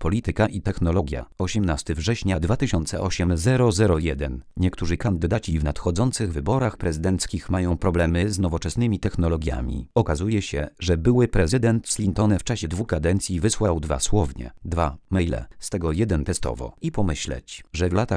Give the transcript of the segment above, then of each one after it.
Polityka i technologia. 18 września 2008 001. Niektórzy kandydaci w nadchodzących wyborach prezydenckich mają problemy z nowoczesnymi technologiami. Okazuje się, że były prezydent Clinton w czasie 2 kadencji wysłał 2 maile, z tego 1 testowo. I pomyśleć, że w latach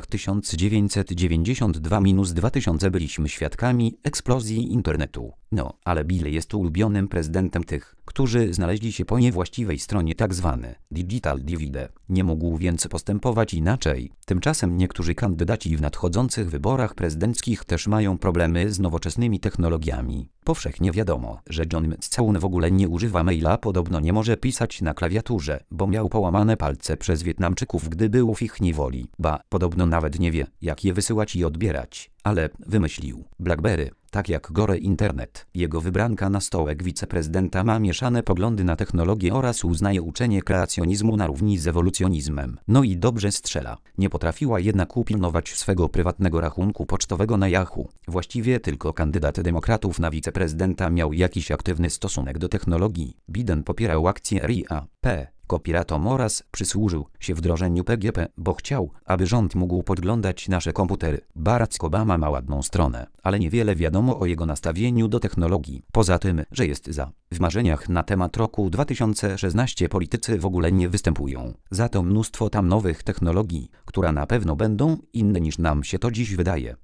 1992-2000 byliśmy świadkami eksplozji internetu. No, ale Bill jest ulubionym prezydentem tych, którzy znaleźli się po niewłaściwej stronie, tzw. digital divide. Nie mógł więc postępować inaczej. Tymczasem niektórzy kandydaci w nadchodzących wyborach prezydenckich też mają problemy z nowoczesnymi technologiami. Powszechnie wiadomo, że John McCain w ogóle nie używa maila, podobno nie może pisać na klawiaturze, bo miał połamane palce przez Wietnamczyków, gdy był w ich niewoli. Ba, podobno nawet nie wie, jak je wysyłać i odbierać. Ale wymyślił BlackBerry, tak jak Gore Internet. Jego wybranka na stołek wiceprezydenta ma mieszane poglądy na technologię oraz uznaje uczenie kreacjonizmu na równi z ewolucjonizmem. No i dobrze strzela. Nie potrafiła jednak upilnować swego prywatnego rachunku pocztowego na Yahoo. Właściwie tylko kandydat demokratów na wiceprezydenta miał jakiś aktywny stosunek do technologii. Biden popierał akcję RIAP kopiratom oraz przysłużył się wdrożeniu PGP, bo chciał, aby rząd mógł podglądać nasze komputery. Barack Obama ma ładną stronę, ale niewiele wiadomo o jego nastawieniu do technologii. Poza tym, że jest za. W marzeniach na temat roku 2016 politycy w ogóle nie występują. Za to mnóstwo tam nowych technologii, które na pewno będą inne niż nam się to dziś wydaje.